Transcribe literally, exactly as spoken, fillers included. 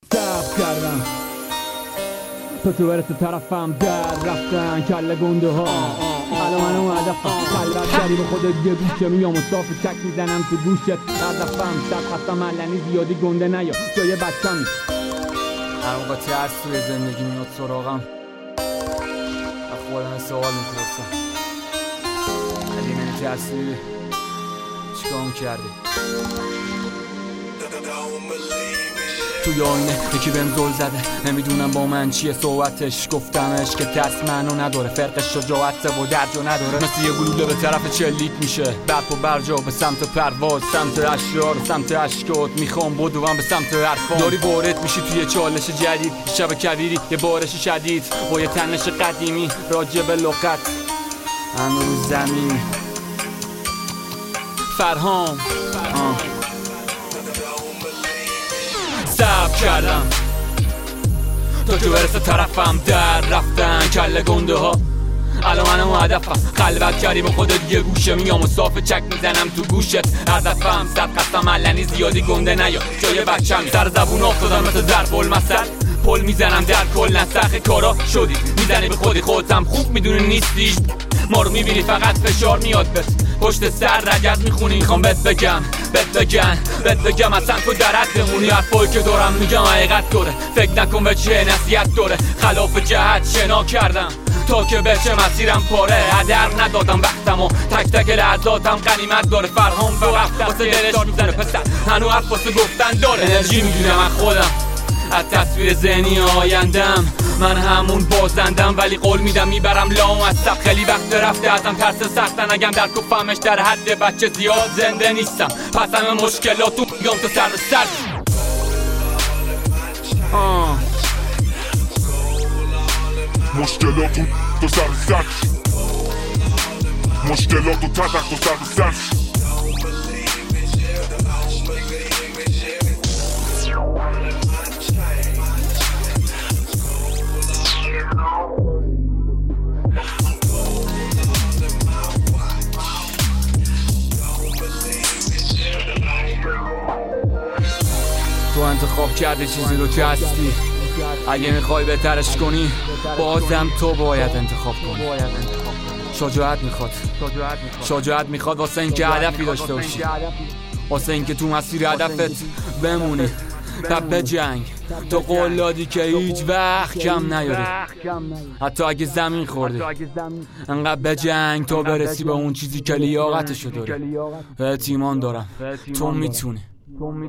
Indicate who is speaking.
Speaker 1: صبر کردم تو تو برسه طرفم در رفتن کله گنده ها الان منو هدفم قلبت داری به خودت یه گوشه میام و صاف چک میزنم تو گوشت هدفم شب خستم علنی زیادی گنده نیا جای بچمی هر موقع ترس توی زندگی میاد سراغم از خودم سوال میپرسم علی من ترسی چیکار کردی؟ توی آینه یکی بهم زل زده نمیدونم با من چیه صحبتش گفتمش که ترس منو نداره فرقش شجاعته و درجا نداره مثل یه گلوله به طرف چلیت میشه برپ و برجا به سمت پرواز سمت اشعار سمت اشکات میخوام بدوم به سمت حرفام داری وارد میشی توی چالش جدید شب کویری یه بارش شدید با یه تنش قدیمی راجع به لغت هنوز زمین فرهام آه. صبر کردم تا که برسه طرفم در رفتن کله گنده ها الان منم هدفم خلوت کردی با خودت یه گوشه میام و صاف چک میزنم تو گوشت هدفم صد قسم علنی زیادی گنده نیا جای بچمی سر زبون افتادم مثل ضرب المثل پل میزنم در کل نسخ کارا شدی میزنی به خودی خودتم خوب میدونی نیستی ما رو میبینی فقط فشار میاد بس پشت سر رگت میخونی میخوام بهت بگم بهت بگم بهت بگم اصلا تو درت بمونی حرفایی که دارم میگم حقیقت داره فکر نکن به چه نصیحت داره خلاف جهت شنا کردم تا که بشه مسیرم پاره هدر ندادم وقتم و تک تک لحظاتم غنیمت داره فرهام به وقتم واسه دلش میزنه پسر هنو حرف واسه گفتن داره انرژی میگیرم از خودم از تصویر ذهنی آیندم من همون بازندم ولی قول میدم میبرم لام از سب خیلی وقت رفته ازم ترس سختن اگم در کفمش در حد بچه زیاد زنده نیستم پس همه مشکلاتو میگم تو سر سر آه.
Speaker 2: مشکلاتو تو سر سر مشکلاتو تدخ تو سر سر
Speaker 1: تو انتخاب کردی چیزی رو که هستی اگه میخوای بهترش کنی بازم تو باید انتخاب کنی شجاعت میخواد شجاعت میخواد واسه اینکه هدفی داشته باشی واسه اینکه تو مسیر هدفت بمونی و بجنگ تو قول دادی که هیچ وقت کم نیاری حتی اگه زمین خوردی انقدر بجنگ تا برسی به اون چیزی که لیاقتشو داری بهت ایمان دارم تو میتونی